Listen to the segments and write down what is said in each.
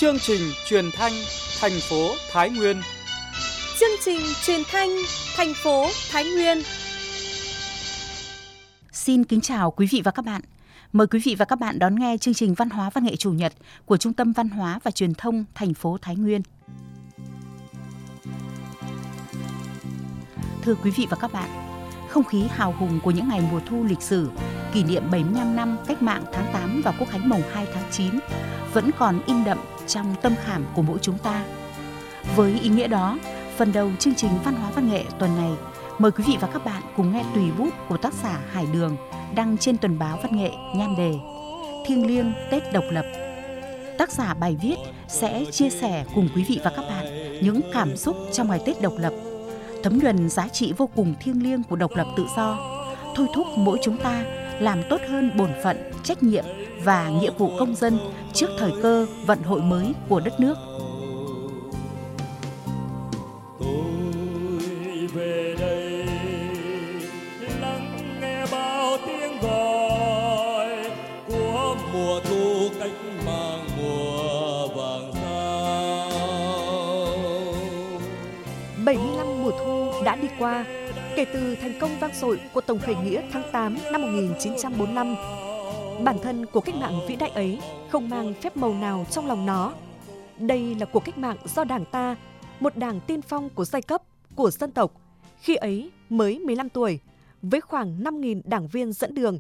Chương trình truyền thanh thành phố Thái Nguyên. Chương trình truyền thanh thành phố Thái Nguyên. Xin kính chào quý vị và các bạn. Mời quý vị và các bạn đón nghe chương trình Văn hóa Văn nghệ Chủ nhật của Trung tâm Văn hóa và Truyền thông thành phố Thái Nguyên. Thưa quý vị và các bạn, không khí hào hùng của những ngày mùa thu lịch sử, kỷ niệm 75 năm Cách mạng tháng 8 và Quốc khánh mồng 2 tháng 9 vẫn còn in đậm trong tâm khảm của mỗi chúng ta. Với ý nghĩa đó, phần đầu chương trình Văn hóa Văn nghệ tuần này, mời quý vị và các bạn cùng nghe tùy bút của tác giả Hải Đường đăng trên tuần báo Văn nghệ nhan đề Thiêng liêng Tết độc lập. Tác giả bài viết sẽ chia sẻ cùng quý vị và các bạn những cảm xúc trong ngày Tết độc lập, thấm nhuần giá trị vô cùng thiêng liêng của độc lập tự do, thôi thúc mỗi chúng ta làm tốt hơn bổn phận, trách nhiệm và nghĩa vụ công dân trước thời cơ vận hội mới của đất nước. Tôi về đây lắng nghe bao tiếng gọi của mùa thu cách mạng mùa vàng sao. 75 mùa thu đã đi qua kể từ thành công vang dội của Tổng khởi nghĩa tháng 8 năm 1945. Bản thân của cách mạng vĩ đại ấy không mang phép màu nào trong lòng nó. Đây là cuộc cách mạng do Đảng ta, một đảng tiên phong của giai cấp, của dân tộc, khi ấy mới 15 tuổi, với khoảng 5.000 đảng viên dẫn đường.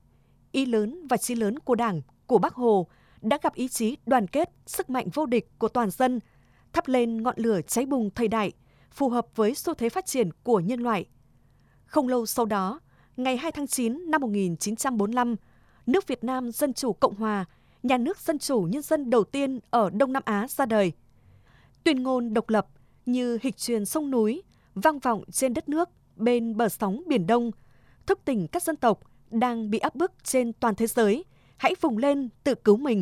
Ý lớn và chí lớn của Đảng, của Bác Hồ đã gặp ý chí đoàn kết, sức mạnh vô địch của toàn dân, thắp lên ngọn lửa cháy bùng thời đại, phù hợp với xu thế phát triển của nhân loại. Không lâu sau đó, ngày 2 tháng 9 năm 1945, nước Việt Nam Dân Chủ Cộng Hòa, nhà nước dân chủ nhân dân đầu tiên ở Đông Nam Á ra đời. Tuyên ngôn độc lập như hịch truyền sông núi, vang vọng trên đất nước bên bờ sóng Biển Đông, thức tỉnh các dân tộc đang bị áp bức trên toàn thế giới, hãy vùng lên tự cứu mình.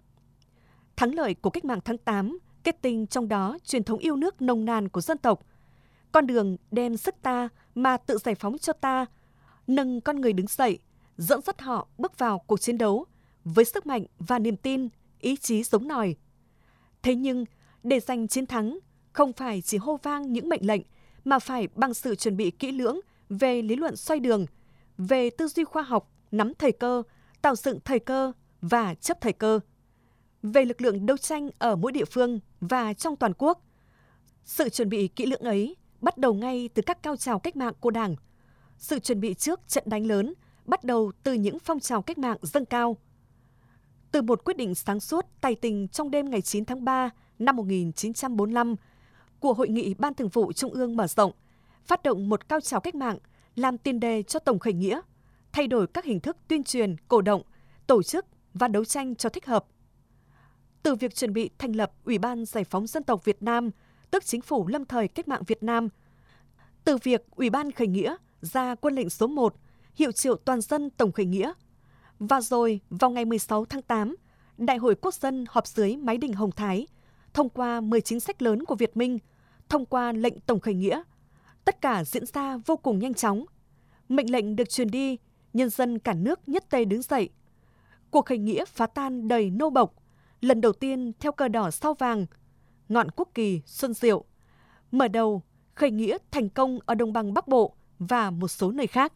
Thắng lợi của cách mạng tháng 8 kết tinh trong đó truyền thống yêu nước nồng nàn của dân tộc, con đường đem sức ta mà tự giải phóng cho ta, nâng con người đứng dậy, dẫn dắt họ bước vào cuộc chiến đấu với sức mạnh và niềm tin, ý chí giống nòi. Thế nhưng, để giành chiến thắng, không phải chỉ hô vang những mệnh lệnh, mà phải bằng sự chuẩn bị kỹ lưỡng về lý luận xoay đường, về tư duy khoa học, nắm thời cơ, tạo dựng thời cơ và chấp thời cơ, về lực lượng đấu tranh ở mỗi địa phương và trong toàn quốc. Sự chuẩn bị kỹ lưỡng ấy bắt đầu ngay từ các cao trào cách mạng của Đảng. Sự chuẩn bị trước trận đánh lớn bắt đầu từ những phong trào cách mạng dâng cao. Từ một quyết định sáng suốt tài tình trong đêm ngày 9 tháng 3 năm 1945 của Hội nghị Ban Thường vụ Trung ương mở rộng, phát động một cao trào cách mạng làm tiền đề cho Tổng khởi nghĩa, thay đổi các hình thức tuyên truyền, cổ động, tổ chức và đấu tranh cho thích hợp. Từ việc chuẩn bị thành lập Ủy ban Giải phóng Dân tộc Việt Nam, tức Chính phủ lâm thời Cách mạng Việt Nam, từ việc Ủy ban khởi nghĩa ra quân lệnh số 1, hiệu triệu toàn dân Tổng khởi nghĩa, và rồi vào ngày 16 tháng 8, Đại hội Quốc dân họp dưới mái đình Hồng Thái, thông qua 10 chính sách lớn của Việt Minh, thông qua lệnh Tổng khởi nghĩa. Tất cả diễn ra vô cùng nhanh chóng. Mệnh lệnh được truyền đi, nhân dân cả nước nhất tề đứng dậy. Cuộc khởi nghĩa phá tan đầy nô bộc, lần đầu tiên theo cờ đỏ sao vàng, ngọn quốc kỳ xuân diệu, mở đầu khởi nghĩa thành công ở đồng bằng Bắc Bộ và một số nơi khác.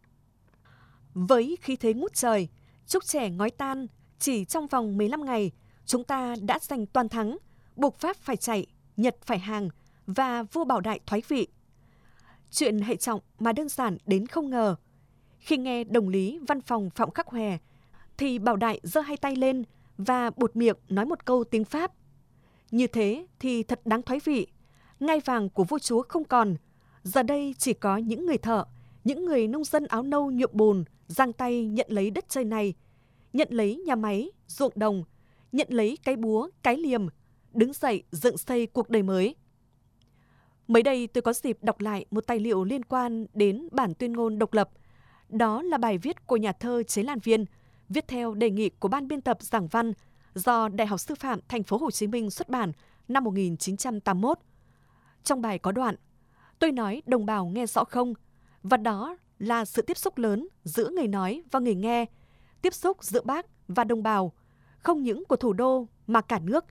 Với khí thế ngút trời, trúc trẻ ngói tan, chỉ trong vòng 15 ngày, chúng ta đã giành toàn thắng, buộc Pháp phải chạy, Nhật phải hàng và vua Bảo Đại thoái vị. Chuyện hệ trọng mà đơn giản đến không ngờ. Khi nghe đồng lý văn phòng Phạm Khắc Hòe, thì Bảo Đại giơ hai tay lên và buột miệng nói một câu tiếng Pháp. Như thế thì thật đáng thoái vị, ngai vàng của vua chúa không còn, giờ đây chỉ có những người thợ, những người nông dân áo nâu nhuộm bùn giang tay nhận lấy đất trời này, nhận lấy nhà máy, ruộng đồng, nhận lấy cái búa, cái liềm, đứng dậy dựng xây cuộc đời mới. Mới đây tôi có dịp đọc lại một tài liệu liên quan đến bản tuyên ngôn độc lập. Đó là bài viết của nhà thơ Chế Lan Viên, viết theo đề nghị của ban biên tập giảng văn do Đại học Sư phạm Thành phố Hồ Chí Minh xuất bản năm 1981. Trong bài có đoạn: "Tôi nói đồng bào nghe rõ không?" Và đó là sự tiếp xúc lớn giữa người nói và người nghe, tiếp xúc giữa Bác và đồng bào, không những của thủ đô mà cả nước,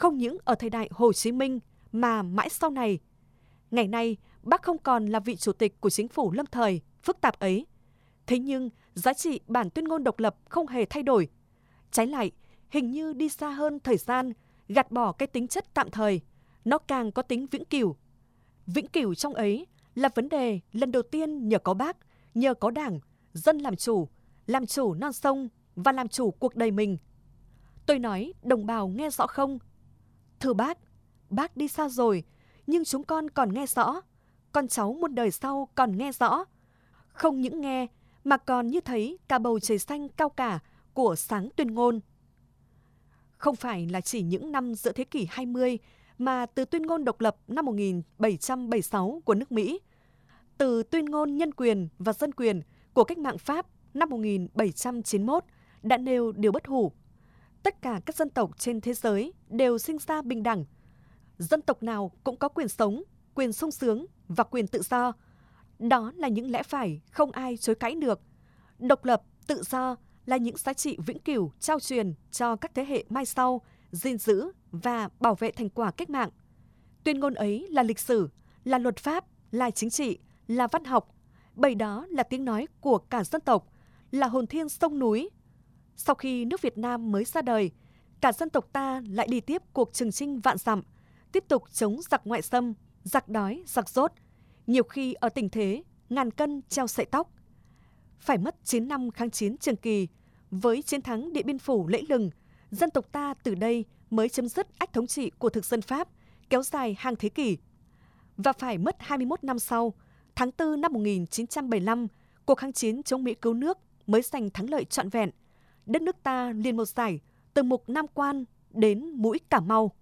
không những ở thời đại Hồ Chí Minh mà mãi sau này. Ngày nay, Bác không còn là vị chủ tịch của chính phủ lâm thời phức tạp ấy. Thế nhưng, giá trị bản tuyên ngôn độc lập không hề thay đổi. Trái lại, hình như đi xa hơn thời gian, gạt bỏ cái tính chất tạm thời, nó càng có tính vĩnh cửu. Vĩnh cửu trong ấy là vấn đề lần đầu tiên nhờ có Bác, nhờ có Đảng, dân làm chủ non sông và làm chủ cuộc đời mình. Tôi nói đồng bào nghe rõ không? Thưa Bác đi xa rồi, nhưng chúng con còn nghe rõ, con cháu muôn đời sau còn nghe rõ. Không những nghe mà còn như thấy cả bầu trời xanh cao cả của sáng tuyên ngôn. Không phải là chỉ những năm giữa thế kỷ 20 mà từ tuyên ngôn độc lập năm 1776 của nước Mỹ, từ tuyên ngôn nhân quyền và dân quyền của cách mạng Pháp năm 1791 đã nêu điều bất hủ. Tất cả các dân tộc trên thế giới đều sinh ra bình đẳng. Dân tộc nào cũng có quyền sống, quyền sung sướng và quyền tự do. Đó là những lẽ phải không ai chối cãi được. Độc lập, tự do là những giá trị vĩnh cửu trao truyền cho các thế hệ mai sau, gìn giữ và bảo vệ thành quả cách mạng. Tuyên ngôn ấy là lịch sử, là luật pháp, là chính trị, là văn học. Bởi đó là tiếng nói của cả dân tộc, là hồn thiêng sông núi. Sau khi nước Việt Nam mới ra đời, cả dân tộc ta lại đi tiếp cuộc trường chinh vạn dặm, tiếp tục chống giặc ngoại xâm, giặc đói, giặc dốt, nhiều khi ở tình thế ngàn cân treo sợi tóc. Phải mất 9 năm kháng chiến trường kỳ, với chiến thắng Điện Biên Phủ lẫy lừng, dân tộc ta từ đây mới chấm dứt ách thống trị của thực dân Pháp, kéo dài hàng thế kỷ. Và phải mất 21 năm sau, tháng 4 năm 1975, cuộc kháng chiến chống Mỹ cứu nước mới giành thắng lợi trọn vẹn. Đất nước ta liền một giải, từ mục Nam Quan đến mũi Cà Mau.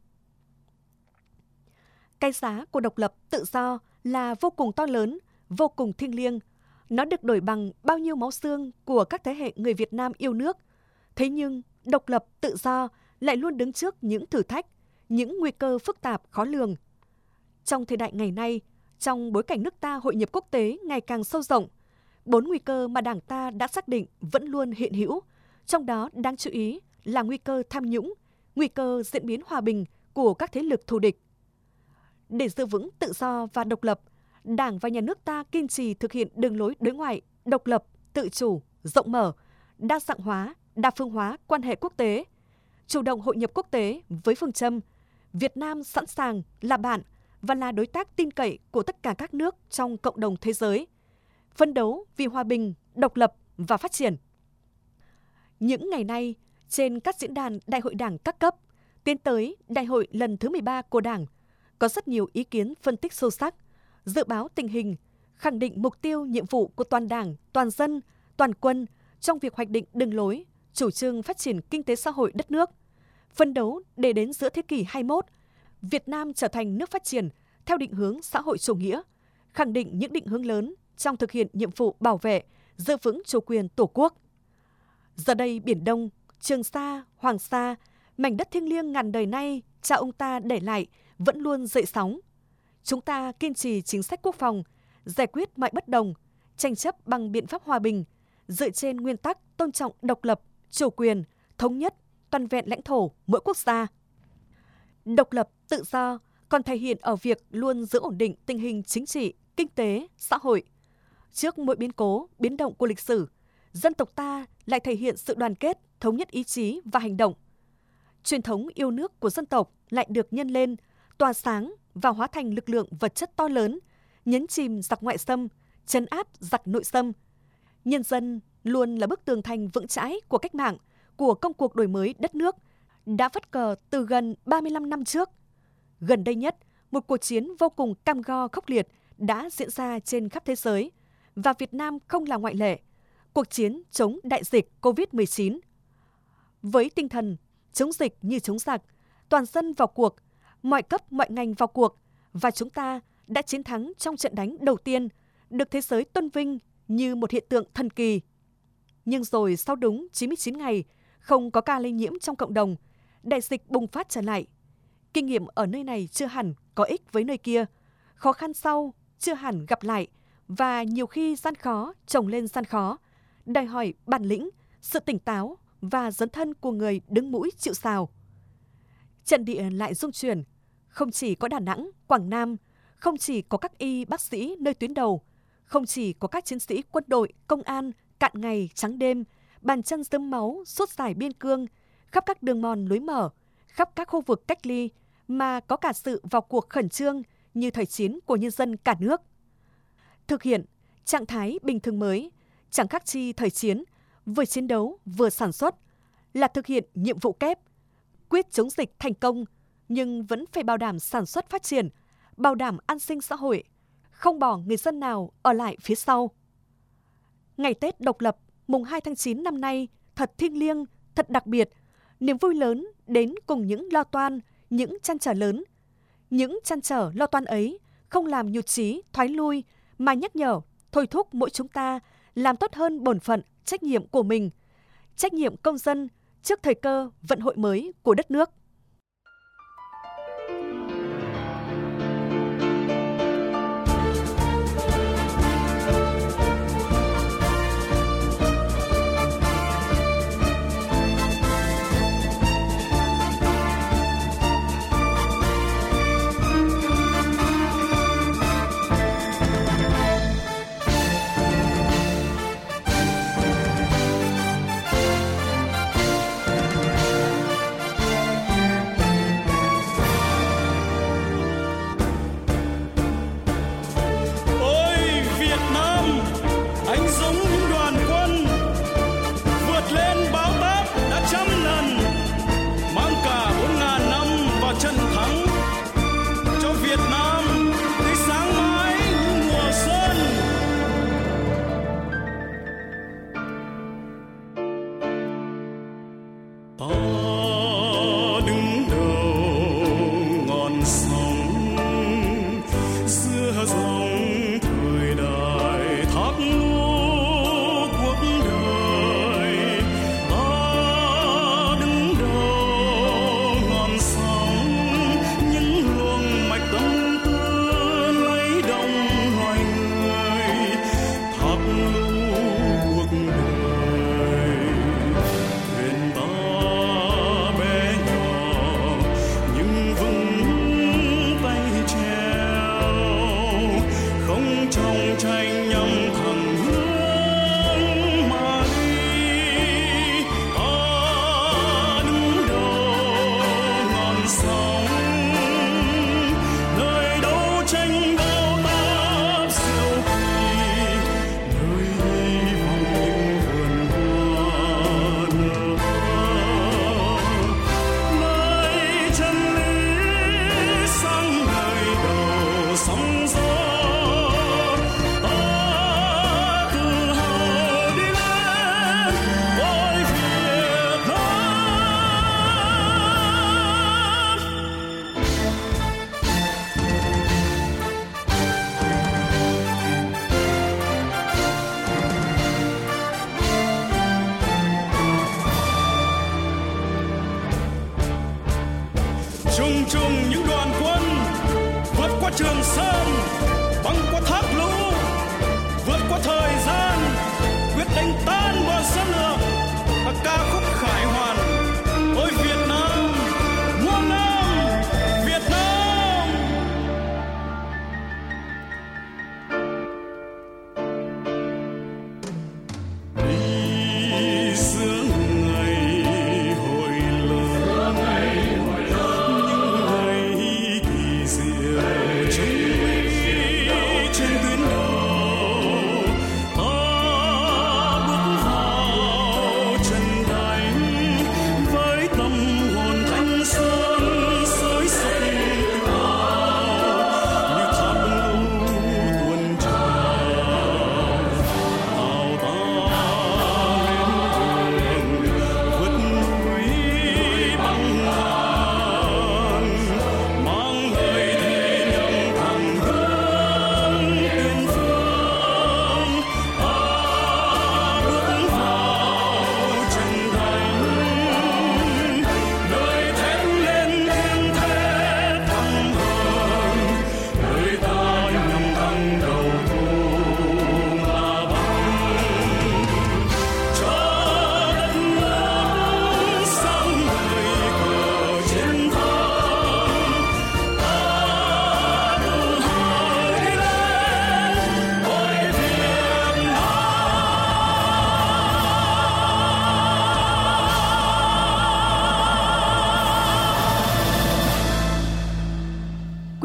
Cái giá của độc lập tự do là vô cùng to lớn, vô cùng thiêng liêng. Nó được đổi bằng bao nhiêu máu xương của các thế hệ người Việt Nam yêu nước. Thế nhưng, độc lập tự do lại luôn đứng trước những thử thách, những nguy cơ phức tạp khó lường. Trong thời đại ngày nay, trong bối cảnh nước ta hội nhập quốc tế ngày càng sâu rộng, 4 nguy cơ mà Đảng ta đã xác định vẫn luôn hiện hữu, trong đó đáng chú ý là nguy cơ tham nhũng, nguy cơ diễn biến hòa bình của các thế lực thù địch. Để giữ vững tự do và độc lập, Đảng và Nhà nước ta kiên trì thực hiện đường lối đối ngoại độc lập, tự chủ, rộng mở, đa dạng hóa, đa phương hóa quan hệ quốc tế, chủ động hội nhập quốc tế với phương châm Việt Nam sẵn sàng là bạn và là đối tác tin cậy của tất cả các nước trong cộng đồng thế giới, phấn đấu vì hòa bình, độc lập và phát triển. Những ngày nay, trên các diễn đàn Đại hội Đảng các cấp, tiến tới Đại hội lần thứ 13 của Đảng, có rất nhiều ý kiến phân tích sâu sắc, dự báo tình hình, khẳng định mục tiêu nhiệm vụ của toàn Đảng, toàn dân, toàn quân trong việc hoạch định đường lối, chủ trương phát triển kinh tế xã hội đất nước, phấn đấu để đến giữa thế kỷ 21, Việt Nam trở thành nước phát triển theo định hướng xã hội chủ nghĩa, khẳng định những định hướng lớn trong thực hiện nhiệm vụ bảo vệ, giữ vững chủ quyền Tổ quốc. Giờ đây Biển Đông, Trường Sa, Hoàng Sa, mảnh đất thiêng liêng ngàn đời nay cha ông ta để lại vẫn luôn dậy sóng. Chúng ta kiên trì chính sách quốc phòng, giải quyết mọi bất đồng, tranh chấp bằng biện pháp hòa bình, dựa trên nguyên tắc tôn trọng độc lập, chủ quyền, thống nhất, toàn vẹn lãnh thổ mỗi quốc gia. Độc lập, tự do còn thể hiện ở việc luôn giữ ổn định tình hình chính trị, kinh tế, xã hội. Trước mỗi biến cố, biến động của lịch sử, dân tộc ta lại thể hiện sự đoàn kết, thống nhất ý chí và hành động. Truyền thống yêu nước của dân tộc lại được nhân lên, tỏa sáng và hóa thành lực lượng vật chất to lớn, nhấn chìm giặc ngoại xâm, trấn áp giặc nội xâm. Nhân dân luôn là bức tường thành vững chãi của cách mạng, của công cuộc đổi mới đất nước, đã phất cờ từ gần 35 năm trước. Gần đây nhất, một cuộc chiến vô cùng cam go khốc liệt đã diễn ra trên khắp thế giới, và Việt Nam không là ngoại lệ. Cuộc chiến chống đại dịch COVID-19. Với tinh thần chống dịch như chống giặc, toàn dân vào cuộc, mọi cấp mọi ngành vào cuộc, và chúng ta đã chiến thắng trong trận đánh đầu tiên, được thế giới tôn vinh như một hiện tượng thần kỳ. Nhưng rồi sau đúng 99 ngày, không có ca lây nhiễm trong cộng đồng, đại dịch bùng phát trở lại. Kinh nghiệm ở nơi này chưa hẳn có ích với nơi kia, khó khăn sau chưa hẳn gặp lại, và nhiều khi gian khó chồng lên gian khó, đòi hỏi bản lĩnh, sự tỉnh táo và dấn thân của người đứng mũi chịu sào. trận địa lại rung chuyển. Không chỉ có Đà Nẵng, Quảng Nam, không chỉ có các y bác sĩ nơi tuyến đầu, không chỉ có các chiến sĩ quân đội, công an cạn ngày trắng đêm, bàn chân rơm máu suốt dải biên cương, khắp các đường mòn lối mở, khắp các khu vực cách ly, mà có cả sự vào cuộc khẩn trương như thời chiến của nhân dân cả nước. Thực hiện trạng thái bình thường mới, chẳng khác chi thời chiến, vừa chiến đấu vừa sản xuất, là thực hiện nhiệm vụ kép, quyết chống dịch thành công, nhưng vẫn phải bảo đảm sản xuất phát triển, bảo đảm an sinh xã hội, không bỏ người dân nào ở lại phía sau. Ngày Tết độc lập, mùng 2 tháng 9 năm nay thật thiêng liêng, thật đặc biệt, niềm vui lớn đến cùng những lo toan, những trăn trở lớn. Những trăn trở lo toan ấy không làm nhụt chí, thoái lui, mà nhắc nhở, thôi thúc mỗi chúng ta làm tốt hơn bổn phận, trách nhiệm của mình, trách nhiệm công dân trước thời cơ vận hội mới của đất nước. Chung chung những đoàn quân vượt qua Trường Sơn, băng qua thác lũ, vượt qua thời gian, quyết đánh tan bọn xâm lược. Và ca khúc khải hoàn, ôi Việt Nam, muôn năm Việt Nam. Đi giữa ngày hồi lớn, những ngày kỳ diệu chung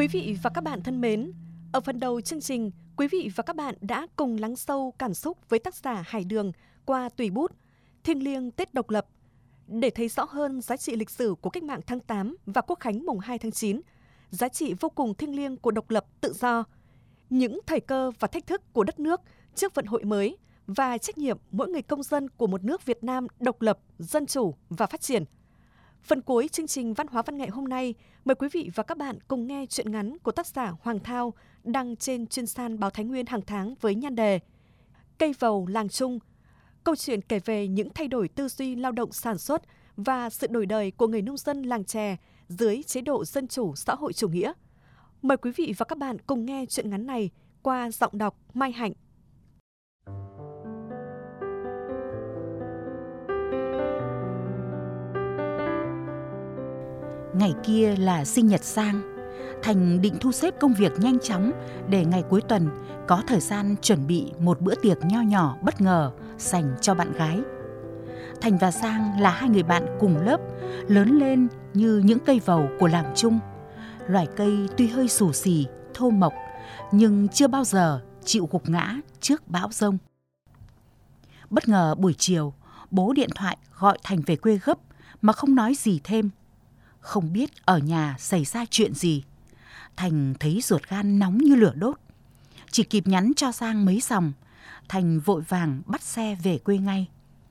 Quý vị và các bạn thân mến, ở phần đầu chương trình, quý vị và các bạn đã cùng lắng sâu cảm xúc với tác giả Hải Đường qua tùy bút Thiêng liêng Tết độc lập. Để thấy rõ hơn giá trị lịch sử của cách mạng tháng 8 và Quốc khánh mùng 2 tháng 9, giá trị vô cùng thiêng liêng của độc lập tự do, những thời cơ và thách thức của đất nước trước vận hội mới và trách nhiệm mỗi người công dân của một nước Việt Nam độc lập, dân chủ và phát triển. Phần cuối chương trình Văn hóa văn nghệ hôm nay, mời quý vị và các bạn cùng nghe truyện ngắn của tác giả Hoàng Thao đăng trên chuyên san báo Thái Nguyên hàng tháng với nhan đề Cây vầu làng Trung. Câu chuyện kể về những thay đổi tư duy lao động sản xuất và sự đổi đời của người nông dân làng chè dưới chế độ dân chủ xã hội chủ nghĩa. Mời quý vị và các bạn cùng nghe truyện ngắn này qua giọng đọc Mai Hạnh. Ngày kia là sinh nhật Sang. Thành định thu xếp công việc nhanh chóng để ngày cuối tuần có thời gian chuẩn bị một bữa tiệc nho nhỏ bất ngờ dành cho bạn gái. Thành và Sang là hai người bạn cùng lớp, lớn lên như những cây vầu của làng Trung. Loài cây tuy hơi xù xì, thô mộc, nhưng chưa bao giờ chịu gục ngã trước bão giông. Bất ngờ buổi chiều, bố điện thoại gọi Thành về quê gấp mà không nói gì thêm. Không biết ở nhà xảy ra chuyện gì. Thành thấy ruột gan nóng như lửa đốt. Chỉ kịp nhắn cho Sang mấy dòng, Thành vội vàng bắt xe về quê ngay.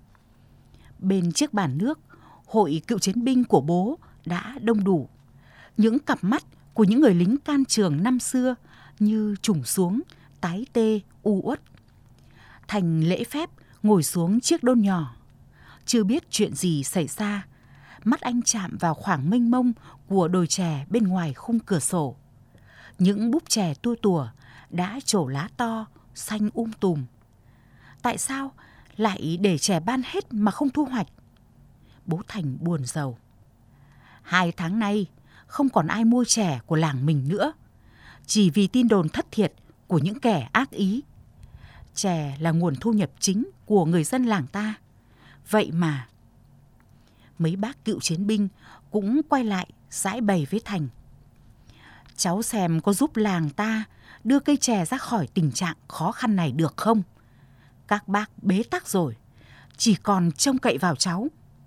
Bên chiếc bàn nước, hội cựu chiến binh của bố đã đông đủ. Những cặp mắt của những người lính can trường năm xưa như trùng xuống, tái tê, u uất. Thành lễ phép ngồi xuống chiếc đôn nhỏ. Chưa biết chuyện gì xảy ra, mắt anh chạm vào khoảng mênh mông của đồi chè bên ngoài khung cửa sổ. Những búp chè tua tủa đã trổ lá to, xanh tùm. Tại sao lại để chè ban hết mà không thu hoạch? Bố Thành buồn rầu. 2 tháng nay không còn ai mua chè của làng mình nữa, chỉ vì tin đồn thất thiệt của những kẻ ác ý. Chè là nguồn thu nhập chính của người dân làng ta. Vậy mà mấy bác cựu chiến binh cũng quay lại giãi bày với Thành. Cháu xem có giúp làng ta đưa cây chè ra khỏi tình trạng khó khăn này được không? Các bác bế tắc rồi, chỉ còn trông cậy vào cháu.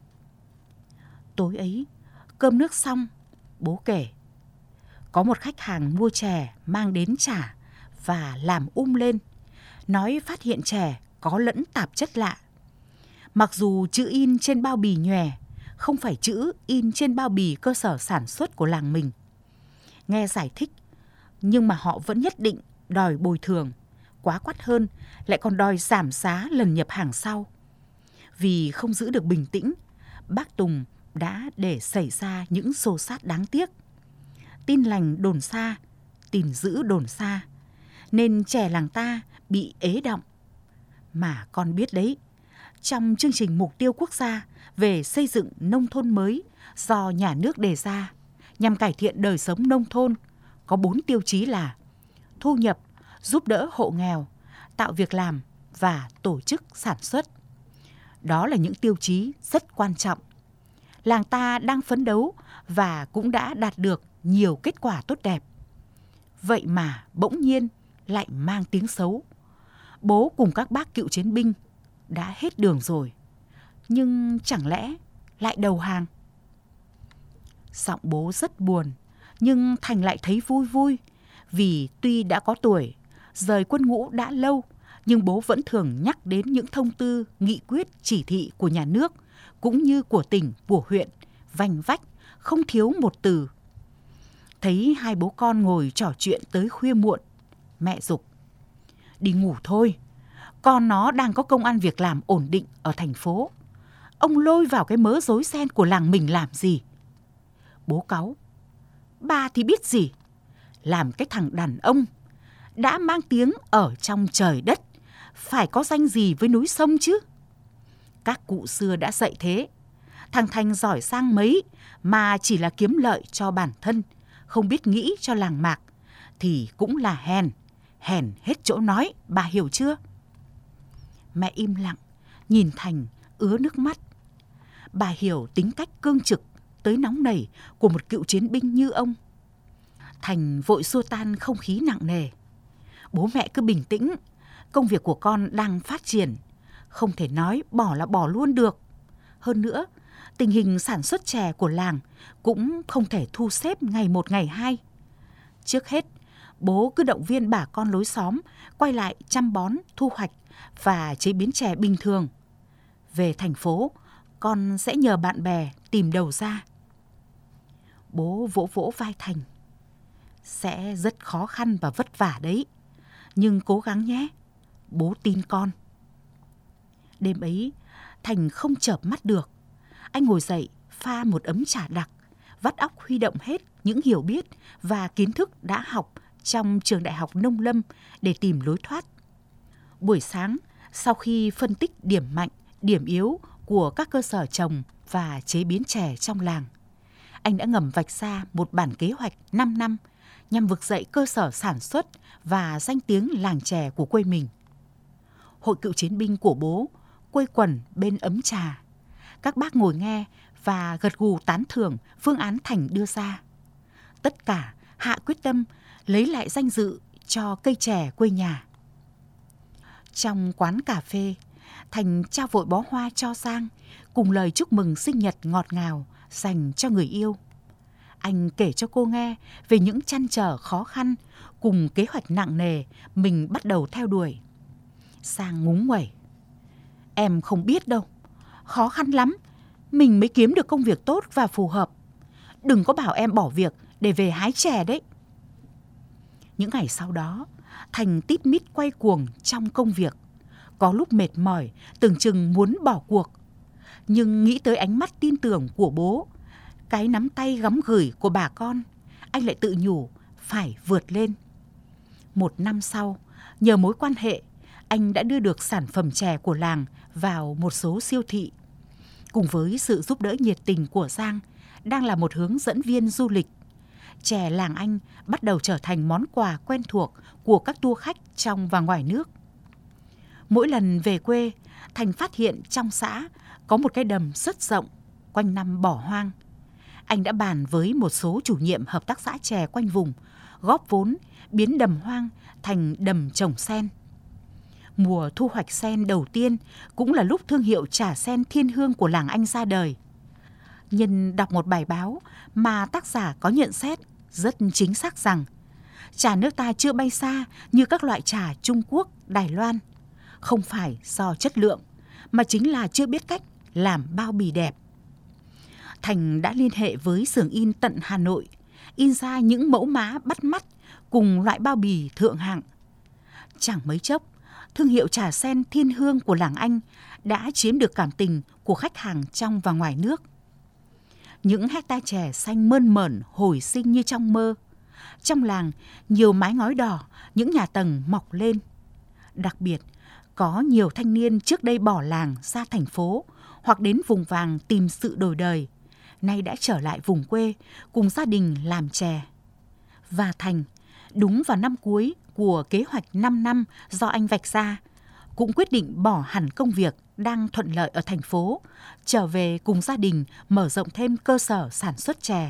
Tối ấy, cơm nước xong, bố kể. Có một khách hàng mua chè mang đến trả và làm lên, nói phát hiện chè có lẫn tạp chất lạ. Mặc dù chữ in trên bao bì nhòe, không phải chữ in trên bao bì cơ sở sản xuất của làng mình. Nghe giải thích, nhưng mà họ vẫn nhất định đòi bồi thường. Quá quắt hơn, lại còn đòi giảm giá lần nhập hàng sau. Vì không giữ được bình tĩnh, bác Tùng đã để xảy ra những xô xát đáng tiếc. Tin lành đồn xa, tin dữ đồn xa, nên chè làng ta bị ế đọng. Mà con biết đấy, trong chương trình mục tiêu quốc gia về xây dựng nông thôn mới do nhà nước đề ra nhằm cải thiện đời sống nông thôn, có 4 tiêu chí là thu nhập, giúp đỡ hộ nghèo, tạo việc làm và tổ chức sản xuất. Đó là những tiêu chí rất quan trọng. Làng ta đang phấn đấu và cũng đã đạt được nhiều kết quả tốt đẹp. Vậy mà bỗng nhiên lại mang tiếng xấu. Bố cùng các bác cựu chiến binh đã hết đường rồi, nhưng chẳng lẽ lại đầu hàng? Giọng bố rất buồn, nhưng Thành lại thấy vui vui. Vì tuy đã có tuổi, rời quân ngũ đã lâu, nhưng bố vẫn thường nhắc đến những thông tư, nghị quyết, chỉ thị của nhà nước, cũng như của tỉnh, của huyện, vành vách, không thiếu một từ. Thấy hai bố con ngồi trò chuyện tới khuya muộn, mẹ giục: đi ngủ thôi, con nó đang có công ăn việc làm ổn định ở thành phố. Ông lôi vào cái mớ rối ren của làng mình làm gì? Bố cáu: bà thì biết gì, làm cái thằng đàn ông đã mang tiếng ở trong trời đất, phải có danh gì với núi sông chứ. Các cụ xưa đã dạy thế. Thằng Thành giỏi sang mấy mà chỉ là kiếm lợi cho bản thân, không biết nghĩ cho làng mạc, thì cũng là hèn, hèn hết chỗ nói, bà hiểu chưa? Mẹ im lặng, nhìn Thành ứa nước mắt. Bà hiểu tính cách cương trực tới nóng nảy của một cựu chiến binh như ông. Thành vội xua tan không khí nặng nề. Bố mẹ cứ bình tĩnh, công việc của con đang phát triển, không thể nói bỏ là bỏ luôn được. Hơn nữa, tình hình sản xuất chè của làng cũng không thể thu xếp ngày một ngày hai. Trước hết, bố cứ động viên bà con lối xóm quay lại chăm bón, thu hoạch và chế biến chè bình thường. Về thành phố, con sẽ nhờ bạn bè tìm đầu ra. Bố vỗ vỗ vai Thành. Sẽ rất khó khăn và vất vả đấy, nhưng cố gắng nhé, bố tin con. Đêm ấy, Thành không chợp mắt được. Anh ngồi dậy, pha một ấm trà đặc, vắt óc huy động hết những hiểu biết và kiến thức đã học trong trường đại học nông lâm để tìm lối thoát. Buổi sáng, sau khi phân tích điểm mạnh, điểm yếu của các cơ sở trồng và chế biến chè trong làng, anh đã ngầm vạch ra một bản kế hoạch 5 năm nhằm vực dậy cơ sở sản xuất và danh tiếng làng chè của quê mình. Hội cựu chiến binh của bố quây quần bên ấm trà. Các bác ngồi nghe và gật gù tán thưởng phương án Thành đưa ra. Tất cả hạ quyết tâm lấy lại danh dự cho cây chè quê nhà. Trong quán cà phê, Thành trao vội bó hoa cho Giang cùng lời chúc mừng sinh nhật ngọt ngào dành cho người yêu. Anh kể cho cô nghe về những trăn trở khó khăn cùng kế hoạch nặng nề mình bắt đầu theo đuổi. Giang ngúng nguẩy. Em không biết đâu, khó khăn lắm, mình mới kiếm được công việc tốt và phù hợp. Đừng có bảo em bỏ việc để về hái chè đấy. Những ngày sau đó, Thành tít mít quay cuồng trong công việc. Có lúc mệt mỏi, tưởng chừng muốn bỏ cuộc. Nhưng nghĩ tới ánh mắt tin tưởng của bố, cái nắm tay gắm gửi của bà con, anh lại tự nhủ phải vượt lên. 1 năm sau, nhờ mối quan hệ, anh đã đưa được sản phẩm chè của làng vào một số siêu thị. Cùng với sự giúp đỡ nhiệt tình của Giang, đang là một hướng dẫn viên du lịch, chè làng anh bắt đầu trở thành món quà quen thuộc của các tour khách trong và ngoài nước. Mỗi lần về quê, Thành phát hiện trong xã có một cái đầm rất rộng, quanh năm bỏ hoang. Anh đã bàn với một số chủ nhiệm hợp tác xã chè quanh vùng, góp vốn biến đầm hoang thành đầm trồng sen. Mùa thu hoạch sen đầu tiên cũng là lúc thương hiệu trà sen Thiên Hương của làng anh ra đời. Nhân đọc một bài báo mà tác giả có nhận xét rất chính xác rằng trà nước ta chưa bay xa như các loại trà Trung Quốc, Đài Loan. Không phải do chất lượng, mà chính là chưa biết cách làm bao bì đẹp. Thành đã liên hệ với xưởng in tận Hà Nội, in ra những mẫu mã bắt mắt cùng loại bao bì thượng hạng. Chẳng mấy chốc, thương hiệu trà sen Thiên Hương của làng anh đã chiếm được cảm tình của khách hàng trong và ngoài nước. Những hecta chè xanh mơn mởn hồi sinh như trong mơ. Trong làng, nhiều mái ngói đỏ, những nhà tầng mọc lên. Đặc biệt, có nhiều thanh niên trước đây bỏ làng ra thành phố hoặc đến vùng vàng tìm sự đổi đời, nay đã trở lại vùng quê cùng gia đình làm chè. Và Thành, đúng vào năm cuối của kế hoạch 5 năm do anh vạch ra, cũng quyết định bỏ hẳn công việc đang thuận lợi ở thành phố, trở về cùng gia đình mở rộng thêm cơ sở sản xuất chè.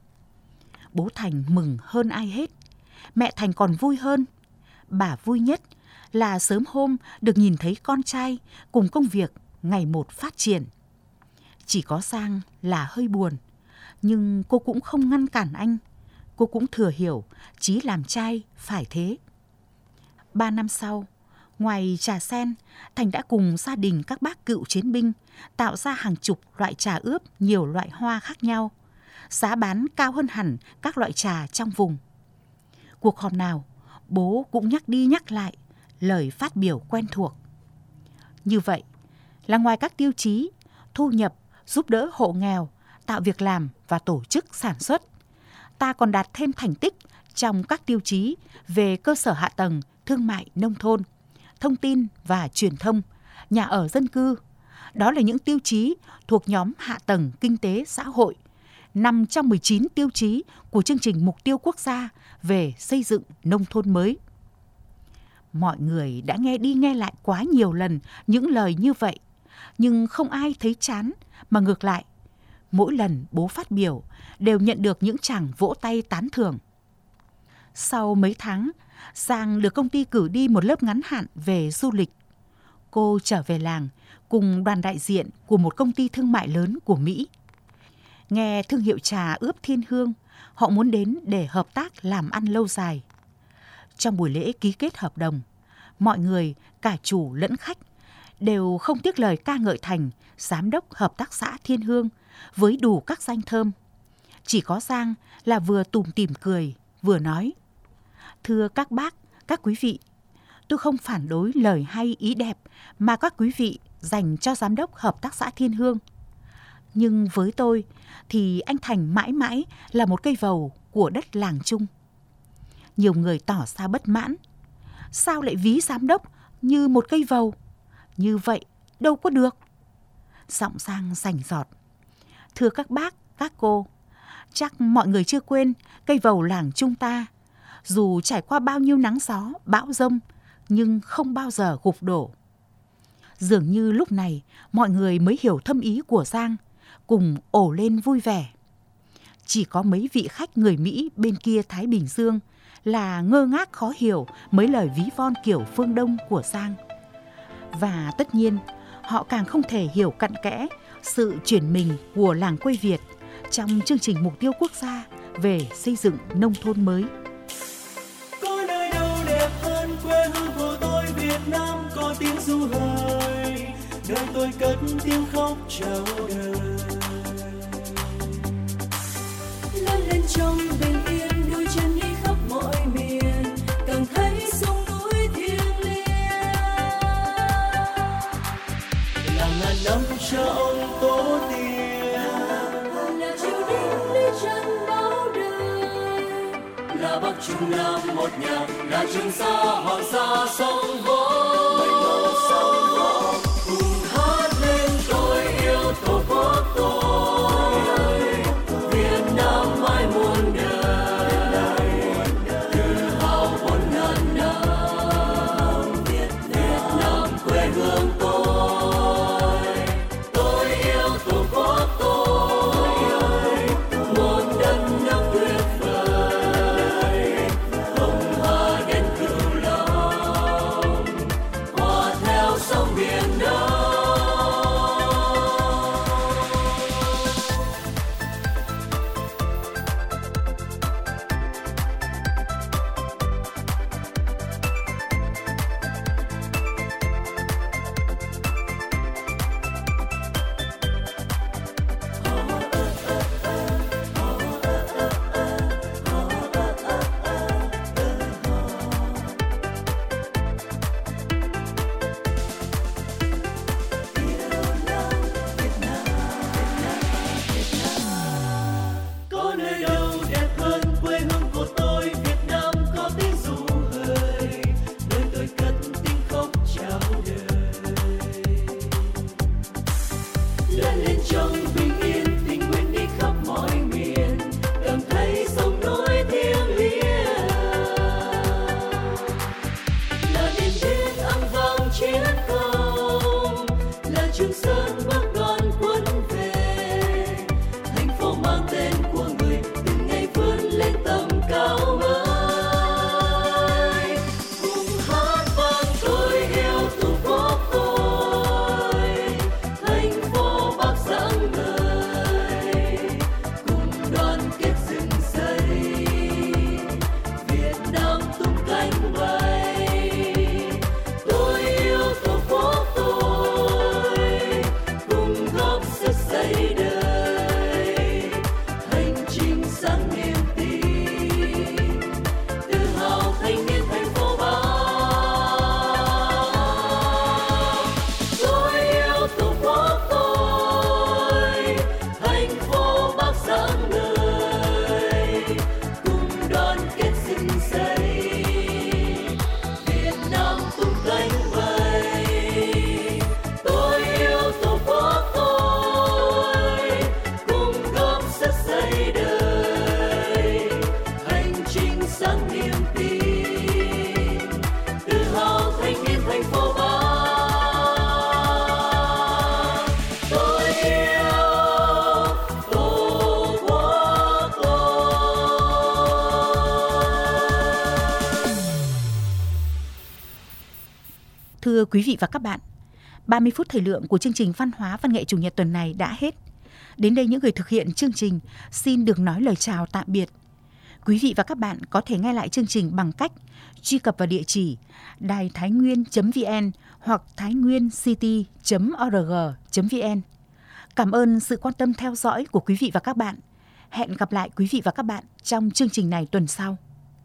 Bố Thành mừng hơn ai hết. Mẹ Thành còn vui hơn. Bà vui nhất là sớm hôm được nhìn thấy con trai cùng công việc ngày một phát triển. Chỉ có Giang là hơi buồn, nhưng cô cũng không ngăn cản anh. Cô cũng thừa hiểu chí làm trai phải thế. 3 năm sau, ngoài trà sen, Thành đã cùng gia đình các bác cựu chiến binh tạo ra hàng chục loại trà ướp nhiều loại hoa khác nhau. Giá bán cao hơn hẳn các loại trà trong vùng. Cuộc họp nào, bố cũng nhắc đi nhắc lại lời phát biểu quen thuộc. Như vậy là ngoài các tiêu chí thu nhập, giúp đỡ hộ nghèo, tạo việc làm và tổ chức sản xuất, ta còn đạt thêm thành tích trong các tiêu chí về cơ sở hạ tầng, thương mại nông thôn, thông tin và truyền thông, nhà ở dân cư. Đó là những tiêu chí thuộc nhóm hạ tầng kinh tế xã hội, nằm trong 19 tiêu chí của chương trình mục tiêu quốc gia về xây dựng nông thôn mới. Mọi người đã nghe đi nghe lại quá nhiều lần những lời như vậy, nhưng không ai thấy chán, mà ngược lại, mỗi lần bố phát biểu đều nhận được những tràng vỗ tay tán thưởng. Sau mấy tháng, Giang được công ty cử đi một lớp ngắn hạn về du lịch. Cô trở về làng cùng đoàn đại diện của một công ty thương mại lớn của Mỹ. Nghe thương hiệu trà ướp Thiên Hương, họ muốn đến để hợp tác làm ăn lâu dài. Trong buổi lễ ký kết hợp đồng, mọi người, cả chủ lẫn khách, đều không tiếc lời ca ngợi Thành, giám đốc hợp tác xã Thiên Hương, với đủ các danh thơm. Chỉ có Giang là vừa tủm tỉm cười, vừa nói: "Thưa các bác, các quý vị, tôi không phản đối lời hay ý đẹp mà các quý vị dành cho giám đốc hợp tác xã Thiên Hương. Nhưng với tôi thì anh Thành mãi mãi là một cây vầu của đất làng Trung." Nhiều người tỏ ra bất mãn. Sao lại ví giám đốc như một cây vầu? Như vậy đâu có được. Giọng Giang rành rọt: "Thưa các bác, các cô, chắc mọi người chưa quên cây vầu làng Trung ta, dù trải qua bao nhiêu nắng gió, bão dông, nhưng không bao giờ gục đổ." Dường như lúc này mọi người mới hiểu thâm ý của Giang, cùng ồ lên vui vẻ. Chỉ có mấy vị khách người Mỹ bên kia Thái Bình Dương là ngơ ngác khó hiểu mấy lời ví von kiểu phương Đông của Giang. Và tất nhiên, họ càng không thể hiểu cặn kẽ sự chuyển mình của làng quê Việt trong chương trình mục tiêu quốc gia về xây dựng nông thôn mới. Có nơi đâu đẹp hơn quê hương của tôi, Việt Nam có tiếng ru hơi, nơi tôi cất tiếng khóc chào đời. Lớn lên trong bình yên, đôi chân đi khắp mọi miền, càng thấy sông núi thiêng liêng. Là ngàn năm cha ông tổ tiên, là triều đình lý chân báo đời, là Bắc Trung Nam một nhà, là Trường Sa Hoàng Sa sông Võ. Cùng hát lên tôi yêu tổ quốc tôi, Việt Nam mãi muôn đời, tự hào 4.000 năm, Việt Nam quê hương tôi yêu tổ quốc tôi, một đất nước tuyệt vời, Hồng Hà đến Cửu Long, Thưa quý vị và các bạn, 30 phút thời lượng của chương trình Văn hóa Văn nghệ Chủ nhật tuần này đã hết. Đến đây những người thực hiện chương trình xin được nói lời chào tạm biệt. Quý vị và các bạn có thể nghe lại chương trình bằng cách truy cập vào địa chỉ đài-thái-nguyên.vn hoặc thainguyencity.org.vn. Cảm ơn sự quan tâm theo dõi của quý vị và các bạn. Hẹn gặp lại quý vị và các bạn trong chương trình này tuần sau.